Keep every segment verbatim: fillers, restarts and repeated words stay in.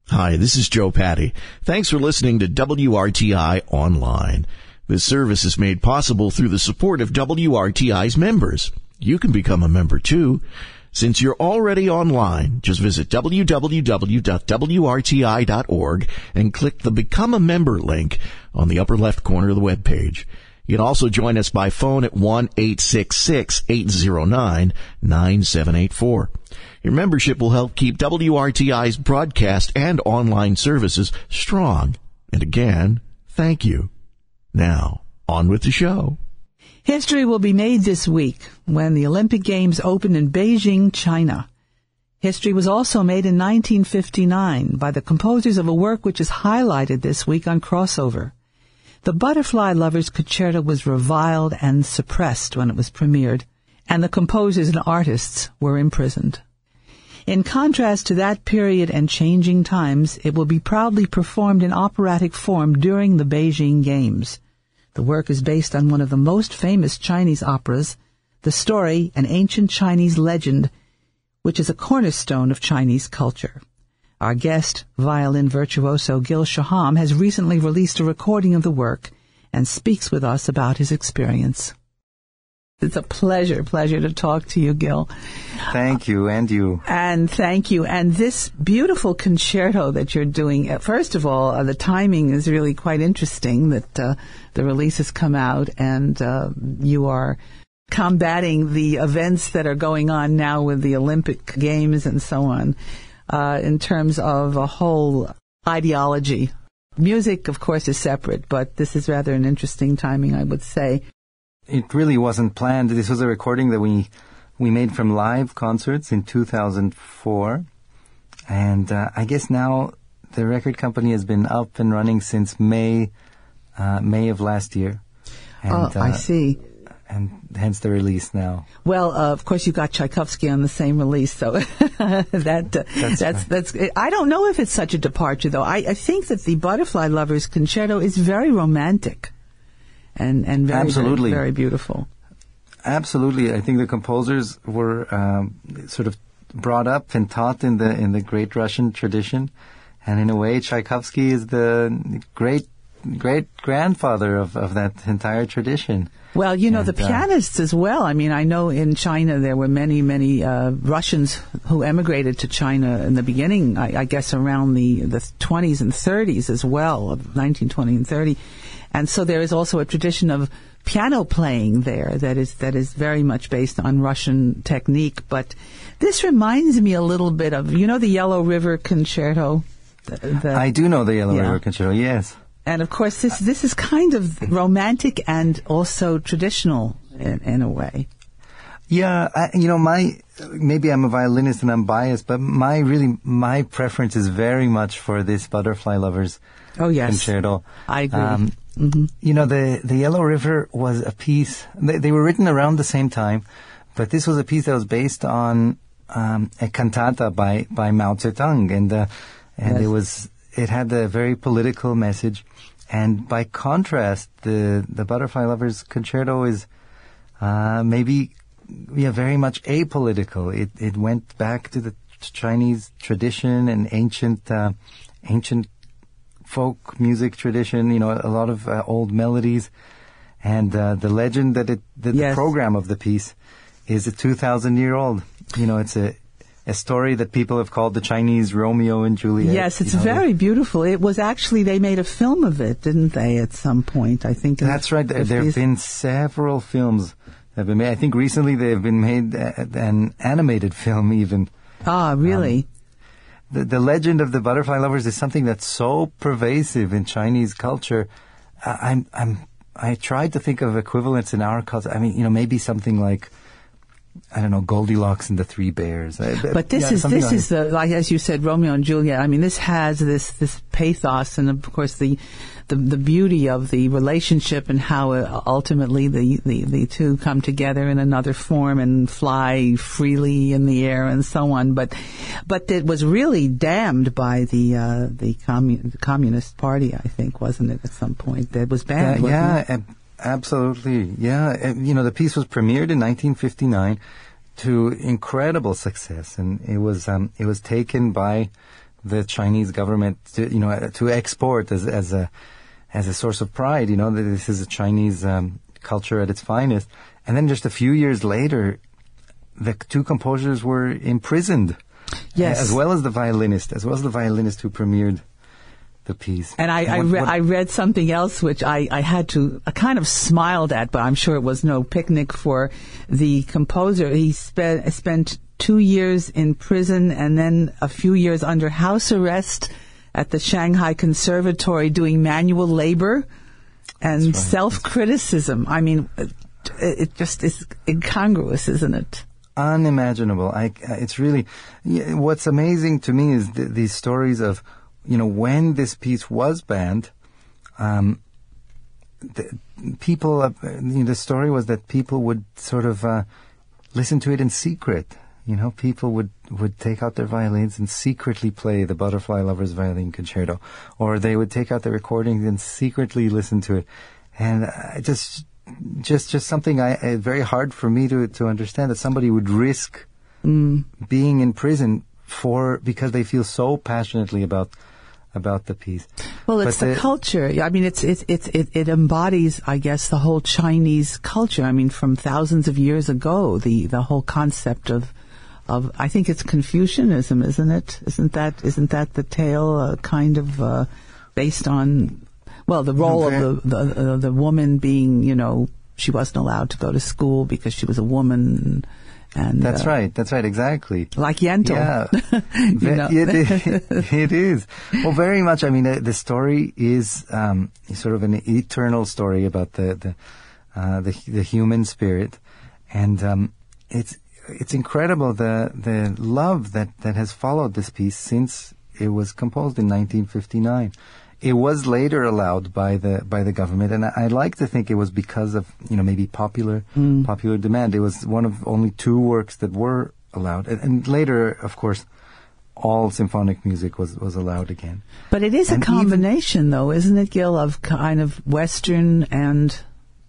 Hi, this is Joe Patty. Thanks for listening to W R T I Online. This service is made possible through the support of W R T I's members. You can become a member too. Since you're already online, just visit w w w dot w r t i dot org and click the Become a Member link on the upper left corner of the web page. You can also join us by phone at one eight six six, eight zero nine, nine seven eight four. Your membership will help keep W R T I's broadcast and online services strong. And again, thank you. Now, on with the show. History will be made this week when the Olympic Games opened in Beijing, China. History was also made in nineteen fifty-nine by the composers of a work which is highlighted this week on Crossover. The Butterfly Lovers Concerto was reviled and suppressed when it was premiered, and the composers and artists were imprisoned. In contrast to that period and changing times, it will be proudly performed in operatic form during the Beijing Games. The work is based on one of the most famous Chinese operas, the story, An Ancient Chinese Legend, which is a cornerstone of Chinese culture. Our guest, violin virtuoso Gil Shaham, has recently released a recording of the work and speaks with us about his experience. It's a pleasure, pleasure to talk to you, Gil. Thank you, and you. And thank you. And this beautiful concerto that you're doing, first of all, uh, the timing is really quite interesting that uh, the release has come out and uh, you are combating the events that are going on now with the Olympic Games and so on uh, in terms of a whole ideology. Music, of course, is separate, but this is rather an interesting timing, I would say. It really wasn't planned. This was a recording that we we made from live concerts in two thousand four. And uh, I guess now the record company has been up and running since May uh, May of last year. And, oh, I uh, see. And hence the release now. Well, uh, of course, you got Tchaikovsky on the same release, so that uh, that's that's, right. that's. I don't know if it's such a departure, though. I, I think that the Butterfly Lovers Concerto is very romantic. And, and very, Absolutely. very, very beautiful. Absolutely. I think the composers were um, sort of brought up and taught in the in the great Russian tradition. And in a way, Tchaikovsky is the great great grandfather of, of that entire tradition. Well, you know, and, the pianists uh, as well. I mean, I know in China there were many, many uh, Russians who emigrated to China in the beginning, I, I guess around the, the twenties and thirties as well, of nineteen twenty and thirty. And so there is also a tradition of piano playing there that is that is very much based on Russian technique. But this reminds me a little bit of, you know, the Yellow River Concerto? The, the, I do know the Yellow yeah. River Concerto, yes. And of course, this this is kind of romantic and also traditional in, in a way. Yeah, I, you know, my maybe I'm a violinist and I'm biased, but my really my preference is very much for this Butterfly Lovers oh, yes. Concerto. I agree. Um, mm-hmm. You know, the the Yellow River was a piece. They, they were written around the same time, but this was a piece that was based on um, a cantata by by Mao Zedong, and uh, and yes. it was it had a very political message. And by contrast, the the Butterfly Lovers Concerto is uh, maybe. Yeah, very much apolitical. It it went back to the Chinese tradition and ancient uh, ancient folk music tradition. You know, a lot of uh, old melodies, and uh, the legend that it that yes. the program of the piece is a two thousand year old. You know, it's a a story that people have called the Chinese Romeo and Juliet. Yes, it's you know, very beautiful. It was actually, they made a film of it, didn't they, at some point? I think. That's right. There, there have been several films. Have been made. I think recently they've been made uh, an animated film even. Ah, really? Um, the, the legend of the Butterfly Lovers is something that's so pervasive in Chinese culture. I, I'm, I'm, I tried to think of equivalents in our culture. I mean, you know, maybe something like, I don't know, Goldilocks and the Three Bears. But this yeah, is this like is the, like as you said, Romeo and Juliet. I mean, this has this this pathos, and of course the the, the beauty of the relationship and how uh, ultimately the, the the two come together in another form and fly freely in the air and so on. But but it was really damned by the uh, the, commun- the Communist Party, I think, wasn't it? At some point, that was banned. Uh, yeah. Wasn't it? Absolutely, yeah. You know, the piece was premiered in nineteen fifty-nine to incredible success, and it was um, it was taken by the Chinese government to, you know, to export as, as a, as a source of pride, you know, that this is a Chinese um, culture at its finest. And then just a few years later, the two composers were imprisoned. Yes. As well as the violinist, as well as the violinist who premiered the piece. And I, and I, what, re- what, I read something else which I, I had to, I kind of smiled at, but I'm sure it was no picnic for the composer. He spent, spent two years in prison and then a few years under house arrest at the Shanghai Conservatory doing manual labor and right. self-criticism. I mean, it, it just is incongruous, isn't it? Unimaginable. I, it's really, what's amazing to me is th- these stories of, you know, when this piece was banned, um, the, people, uh, you know, the story was that people would sort of uh, listen to it in secret. You know, people would, would take out their violins and secretly play the Butterfly Lovers Violin Concerto, or they would take out their recordings and secretly listen to it. And I just, just, just something I, uh, very hard for me to, to understand, that somebody would risk mm. being in prison for, because they feel so passionately about about the piece. Well, it's but the, the culture. I mean, it's it's it's it, it embodies, I guess, the whole Chinese culture. I mean, from thousands of years ago, the the whole concept of of I think it's Confucianism, isn't it? Isn't that isn't that the tale uh, kind of uh, based on, well, the role okay. of the the, uh, the woman being, you know, she wasn't allowed to go to school because she was a woman. And, that's uh, right. That's right. Exactly. Like Yentl. Yeah. you know? it, it is. Well, very much. I mean, the, the story is um, sort of an eternal story about the the uh, the, the human spirit, and um, it's it's incredible the the love that, that has followed this piece since it was composed in nineteen fifty-nine. It was later allowed by the by the government, and I, I like to think it was because of, you know, maybe popular mm. popular demand. It was one of only two works that were allowed, and, and later, of course, all symphonic music was, was allowed again. But it is and a combination, even, though, isn't it, Gil, of kind of Western and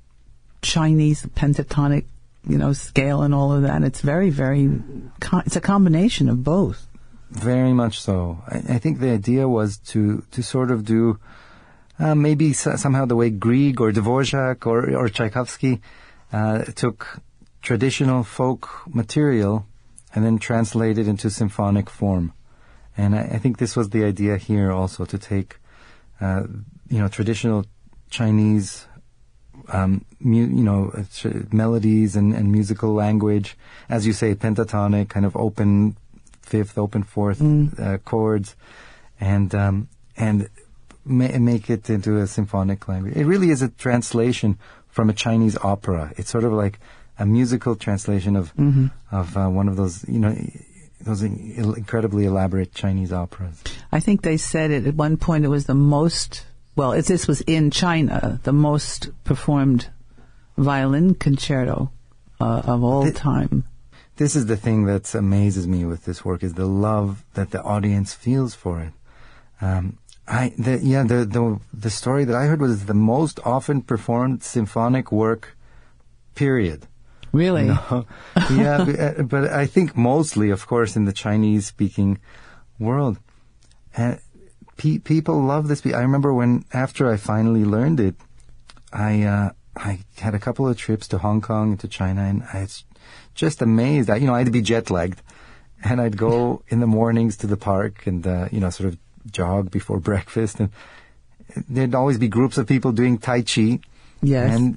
Chinese pentatonic, you know, scale and all of that. It's very, very. It's a combination of both. Very much so. I, I think the idea was to, to sort of do uh, maybe so, somehow the way Grieg or Dvorak or, or Tchaikovsky uh, took traditional folk material and then translated into symphonic form. And I, I think this was the idea here also, to take uh, you know, traditional Chinese um, mu- you know tr- melodies and, and musical language, as you say, pentatonic, kind of open fifth, open fourth mm. uh, chords, and um, and ma- make it into a symphonic language. It really is a translation from a Chinese opera. It's sort of like a musical translation of mm-hmm. of uh, one of those, you know, those in- incredibly elaborate Chinese operas. I think they said it at one point. It was the most, well, it, this was in China, the most performed violin concerto uh, of all the, time. This is the thing that amazes me with this work, is the love that the audience feels for it. Um, I, the, yeah, the, the the story that I heard was the most often performed symphonic work, period. Really? You know? Yeah, but, but I think mostly, of course, in the Chinese-speaking world. And pe- people love this. I remember when, after I finally learned it, I uh, I had a couple of trips to Hong Kong and to China, and I was just amazed. I, you know, I'd be jet-lagged, and I'd go in the mornings to the park and, uh, you know, sort of jog before breakfast, and there'd always be groups of people doing Tai Chi. Yes. And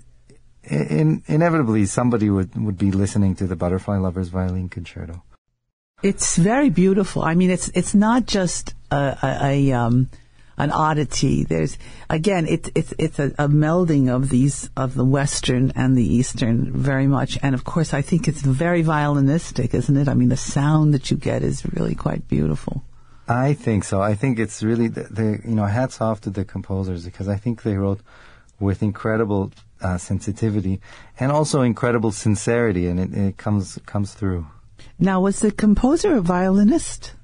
in, inevitably somebody would, would be listening to the Butterfly Lovers Violin Concerto. It's very beautiful. I mean, it's it's not just a, a, a um an oddity. There's again, it's it's it's a, a melding of these of the Western and the Eastern very much, and of course, I think it's very violinistic, isn't it? I mean, the sound that you get is really quite beautiful. I think so. I think it's really the, the you know hats off to the composers, because I think they wrote with incredible uh, sensitivity and also incredible sincerity, and it, it comes comes through. Now, was the composer a violinist?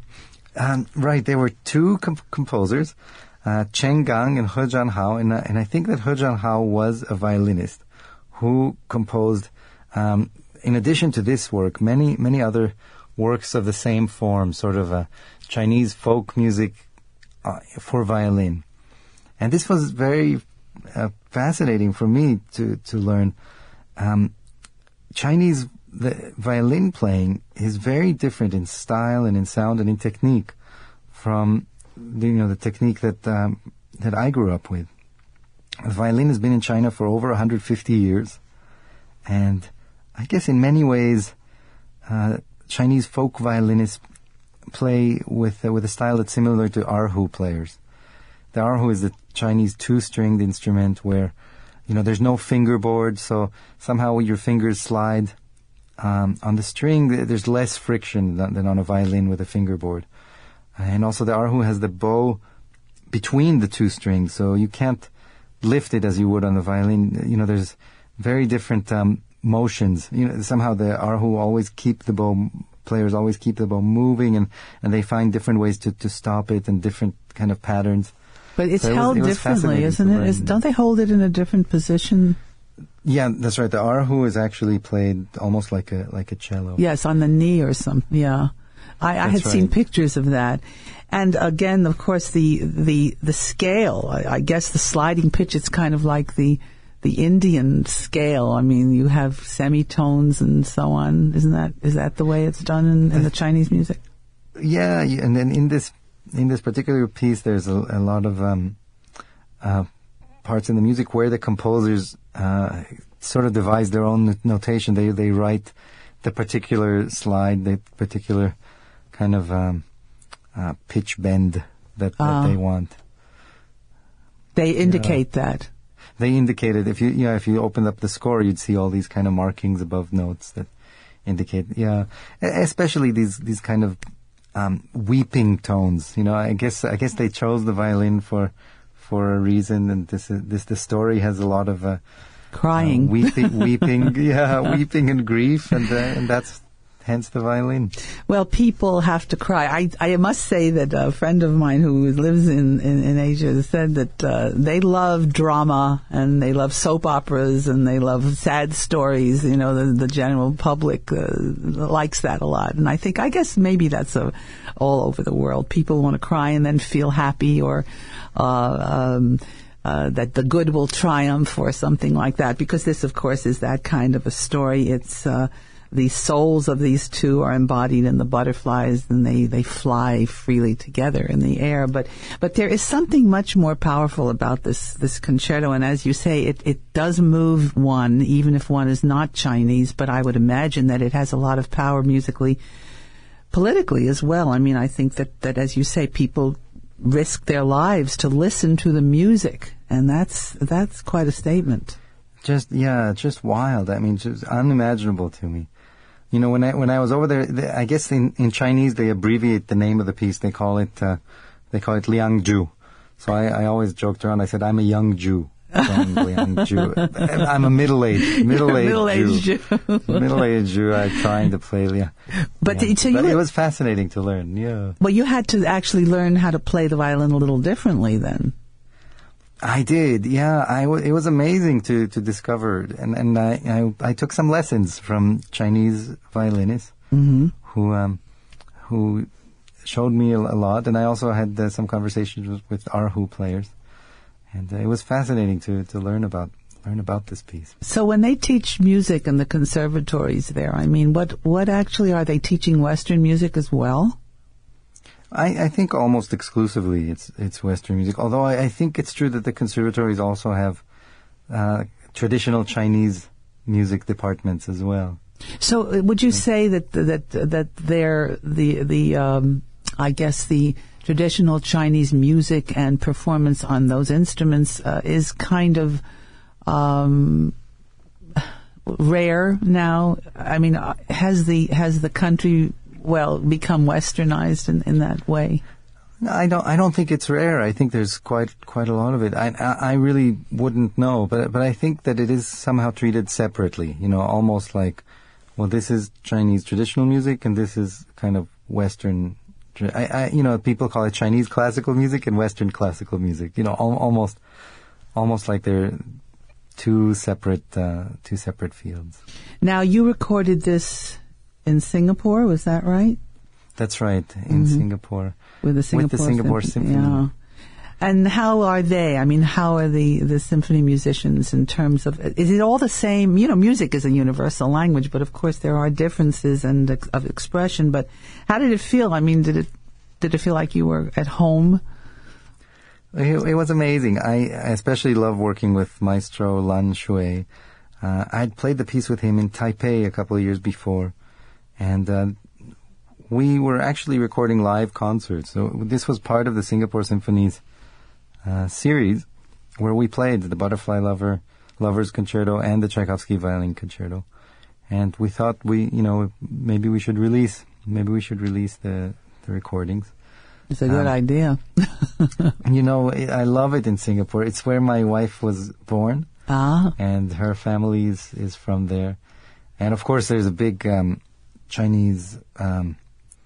Um, right, there were two com- composers, uh, Chen Gang and He Jianhao, and, uh, and I think that He Jianhao was a violinist who composed, um, in addition to this work, many many other works of the same form, sort of a Chinese folk music uh, for violin. And this was very uh, fascinating for me to, to learn. Um, Chinese the violin playing is very different in style and in sound and in technique from the, you know the technique that um, that I grew up with. The violin has been in China for over one hundred fifty years, and I guess in many ways uh, Chinese folk violinists play with uh, with a style that's similar to erhu players. The erhu is the Chinese two-stringed instrument where you know there's no fingerboard, so somehow your fingers slide Um, on the string. There's less friction than, than on a violin with a fingerboard. And also the erhu has the bow between the two strings, so you can't lift it as you would on the violin. You know, there's very different um, motions. You know, somehow the erhu always keep the bow, players always keep the bow moving, and, and they find different ways to, to stop it and different kind of patterns. But it's so it held was, it was differently, isn't it? Is, don't they hold it in a different position? Yeah, that's right. The erhu is actually played almost like a like a cello. Yes, on the knee or something. Yeah, I, I had right. seen pictures of that. And again, of course, the the the scale. I, I guess the sliding pitch. It's kind of like the the Indian scale. I mean, you have semitones and so on. Isn't that is that the way it's done in, in the Chinese music? Yeah, and then in this in this particular piece, there's a, a lot of um, uh, parts in the music where the composers uh, sort of devise their own notation. They they write the particular slide, the particular kind of um, uh, pitch bend that, that uh, they want. They indicate yeah. that. They indicated if you yeah if you opened up the score, you'd see all these kind of markings above notes that indicate yeah, especially these these kind of um, weeping tones. You know, I guess I guess they chose the violin for. for a reason, and this is, this the story has a lot of uh, crying, uh, weeping, weeping, yeah, weeping and grief, and uh, and that's hence the violin. Well, people have to cry. I I must say that a friend of mine who lives in in, in Asia said that uh, they love drama and they love soap operas and they love sad stories. You know, the the general public uh, likes that a lot, and I think I guess maybe that's a, all over the world. People want to cry and then feel happy, or Uh, um, uh, that the good will triumph or something like that, because this, of course, is that kind of a story. It's uh, the souls of these two are embodied in the butterflies, and they, they fly freely together in the air. But but there is something much more powerful about this this concerto, and as you say, it, it does move one, even if one is not Chinese. But I would imagine that it has a lot of power musically, politically as well. I mean, I think that, that as you say, people risk their lives to listen to the music, and that's that's quite a statement. Just yeah, just wild. I mean, just unimaginable to me. You know, when I when I was over there, they, I guess in, in Chinese they abbreviate the name of the piece. They call it uh, they call it Liang Ju. So I, I always joked around. I said, I'm a young Jew. From Liang Ju. I'm a middle-aged, middle-aged, middle-aged Jew. Jew. middle-aged Jew. I'm trying to play Liang. But, yeah. so you but were, it was fascinating to learn. Yeah. Well, you had to actually learn how to play the violin a little differently then. I did. Yeah. I w- it was amazing to to discover, and and I I, I took some lessons from Chinese violinists mm-hmm. who um who showed me a, a lot, and I also had uh, some conversations with, with erhu players. And uh, it was fascinating to, to learn about learn about this piece. So when they teach music in the conservatories there, I mean, what what actually are they teaching Western music as well? I, I think almost exclusively it's it's Western music. Although I, I think it's true that the conservatories also have uh, traditional Chinese music departments as well. So uh, would you say that that that they're the the um, I guess the traditional Chinese music and performance on those instruments uh, is kind of um, rare now? I mean, has the has the country well become westernized in, in that way? No, I don't. I don't think it's rare. I think there's quite quite a lot of it. I I, I really wouldn't know, but but I think that it is somehow treated separately. You know, almost like, well, this is Chinese traditional music and this is kind of Western. I, I, you know, people call it Chinese classical music and Western classical music. You know, al- almost, almost like they're two separate, uh, two separate fields. Now, you recorded this in Singapore, was that right? That's right, in Mm-hmm. Singapore. With the Singapore, With the Singapore Symphony. Yeah. And how are they? I mean, how are the, the symphony musicians in terms of, is it all the same? You know, music is a universal language, but of course there are differences and ex- of expression. But how did it feel? I mean, did it did it feel like you were at home? It, it was amazing. I, I especially love working with Maestro Lan Shui. Uh, I'd played the piece with him in Taipei a couple of years before, and uh, we were actually recording live concerts. So this was part of the Singapore Symphony's Uh, series where we played the Butterfly Lover, Lover's Concerto and the Tchaikovsky Violin Concerto. And we thought we, you know, maybe we should release, maybe we should release the, the recordings. It's a good Um, idea. You know, I I love it in Singapore. It's where my wife was born, Ah, and her family is, is from there. And of course there's a big um, Chinese um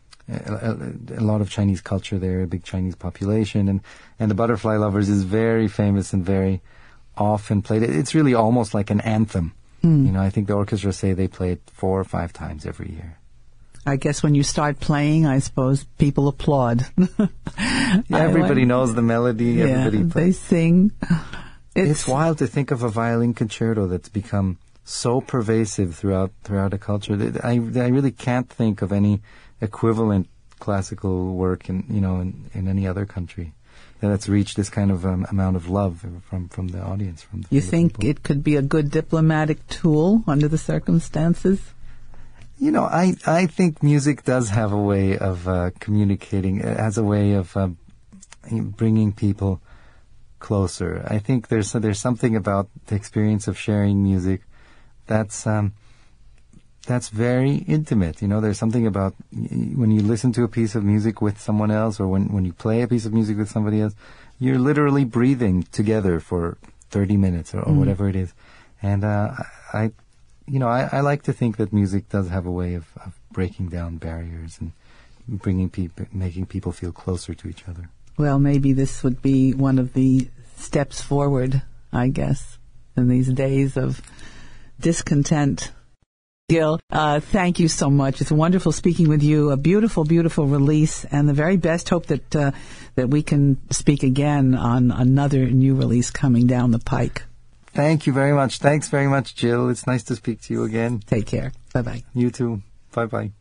A, a lot of Chinese culture there, a big Chinese population, and, and the Butterfly Lovers is very famous and very often played. It's really almost like an anthem. Mm. You know, I think the orchestra say they play it four or five times every year. I guess when you start playing, I suppose people applaud. Yeah, everybody knows the melody. Yeah, Everybody they plays. sing. It's, It's, wild to think of a violin concerto that's become so pervasive throughout throughout a culture. That I I really can't think of any equivalent classical work in you know in, in any other country that's reached this kind of um, amount of love from from the audience. From the, you from the think people. it could be a good diplomatic tool under the circumstances? You know, I I think music does have a way of uh, communicating. It has a way of uh, bringing people closer. I think there's there's something about the experience of sharing music that's um, that's very intimate. You know, there's something about y- when you listen to a piece of music with someone else, or when when you play a piece of music with somebody else, you're literally breathing together for thirty minutes or, or Mm. whatever it is. And uh, I, you know, I, I like to think that music does have a way of, of breaking down barriers and bringing people, making people feel closer to each other. Well, maybe this would be one of the steps forward, I guess, in these days of discontent. Gil, uh, thank you so much. It's wonderful speaking with you. A beautiful, beautiful release, and the very best. Hope that uh, that we can speak again on another new release coming down the pike. Thank you very much. Thanks very much, Jill. It's nice to speak to you again. Take care. Bye-bye. You too. Bye-bye.